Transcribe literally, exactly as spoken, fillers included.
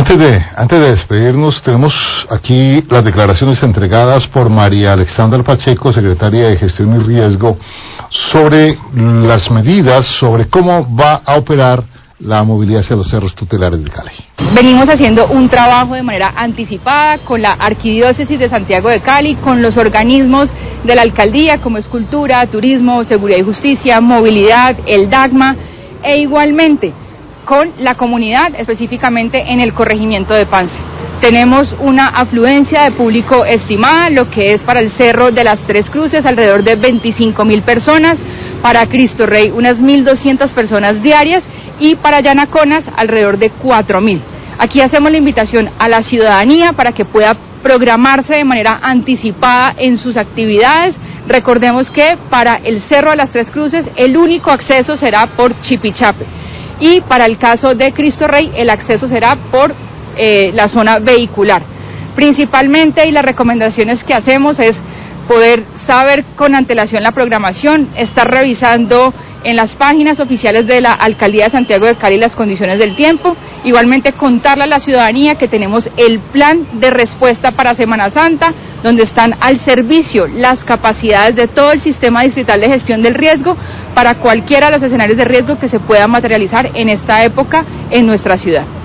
Antes de, antes de despedirnos, tenemos aquí las declaraciones entregadas por María Alexandra Pacheco, secretaria de Gestión y Riesgo, sobre las medidas, sobre cómo va a operar la movilidad hacia los cerros tutelares de Cali. Venimos haciendo un trabajo de manera anticipada con la Arquidiócesis de Santiago de Cali, con los organismos de la alcaldía como es Cultura, Turismo, Seguridad y Justicia, Movilidad, el DAGMA, e igualmente con la comunidad, específicamente en el corregimiento de Pance. Tenemos una afluencia de público estimada, lo que es para el Cerro de las Tres Cruces, alrededor de veinticinco mil personas, para Cristo Rey unas mil doscientas personas diarias y para Yanaconas alrededor de cuatro mil. Aquí hacemos la invitación a la ciudadanía para que pueda programarse de manera anticipada en sus actividades. Recordemos que para el Cerro de las Tres Cruces el único acceso será por Chipichape y para el caso de Cristo Rey el acceso será por eh, la zona vehicular. Principalmente, y las recomendaciones que hacemos es poder saber con antelación la programación, estar revisando en las páginas oficiales de la Alcaldía de Santiago de Cali las condiciones del tiempo, igualmente contarle a la ciudadanía que tenemos el plan de respuesta para Semana Santa, donde están al servicio las capacidades de todo el sistema distrital de gestión del riesgo para cualquiera de los escenarios de riesgo que se puedan materializar en esta época en nuestra ciudad.